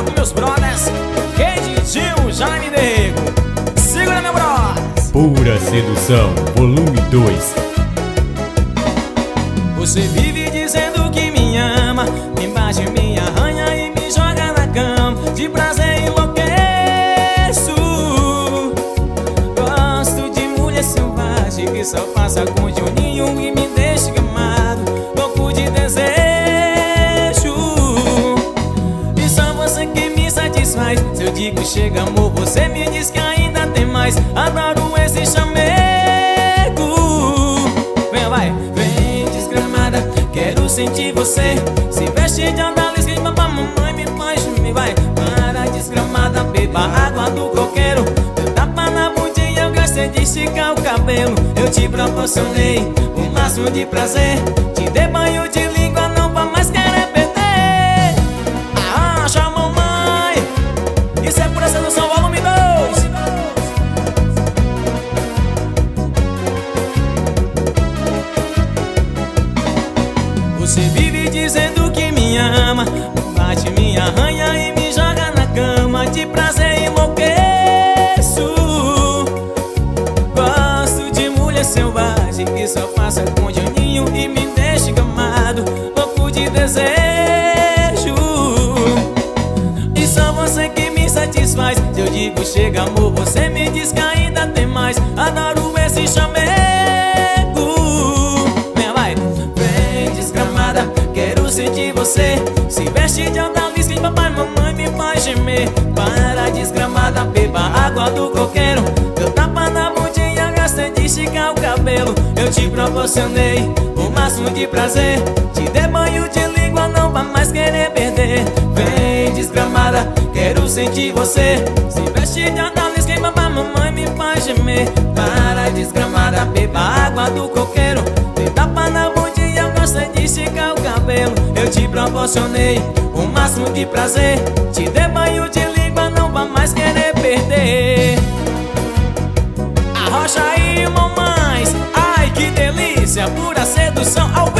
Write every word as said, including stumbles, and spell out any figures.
com meus brothers Kade, Gil, Jaime Nego. Segura, meu brothers. Pura Sedução, volume dois. Você vive dizendo que me ama, me bate, me arranha e me joga na cama. De prazer enlouqueço. Gosto de mulher selvagem que só passa com Juninho e me deixa gamado, louco de desejo. E só você que me satisfaz. Se eu digo chega amor, você me diz que ainda tem mais. Adoro esse chamego. Vem, vai, vem desgramada, quero sentir você. Se veste de odalisca e papá, mamãe me faz me vai. Para desgramada, beba água do coqueiro. Eu tapa na bundinha, eu gastei de esticar o cabelo. Eu te proporcionei o máximo de prazer. Te dei banho de língua, não vai mais querer perder. Arrancha, mamãe. Isso é Pura Sedução, volume dois. Você vive dizendo que me ama, bate, me arranha e me joga na cama. De prazer enlouqueço. Gosto de mulher selvagem que só passa com Juninho e me deixa gamado, louco de desejo. E só você que me satisfaz. Se eu digo chega amor, você me diz que ainda tem mais. Adoro esse chamego. Vem, vai, vem desgramada, quero sentir você. Se veste de odalisca e papai, mamãe me faz gemer. Para desgramada, beba água do coqueiro. Eu tapa na bundinha, gastei de esticar o cabelo. Eu te proporcionei o máximo de prazer. Te dei banho de língua, não vai mais querer perder. Vem desgramada, quero sentir você. Se veste de odalisca e papai, mamãe me faz gemer. Para desgramada, beba água do coqueiro. Te tapa na bundinha, eu gostei de esticar o cabelo. Eu te proporcionei o máximo de prazer. Te dei banho de língua, não vai mais querer perder. Arrocha aí, mamães. Ai, que delícia, Pura Sedução ao vivo.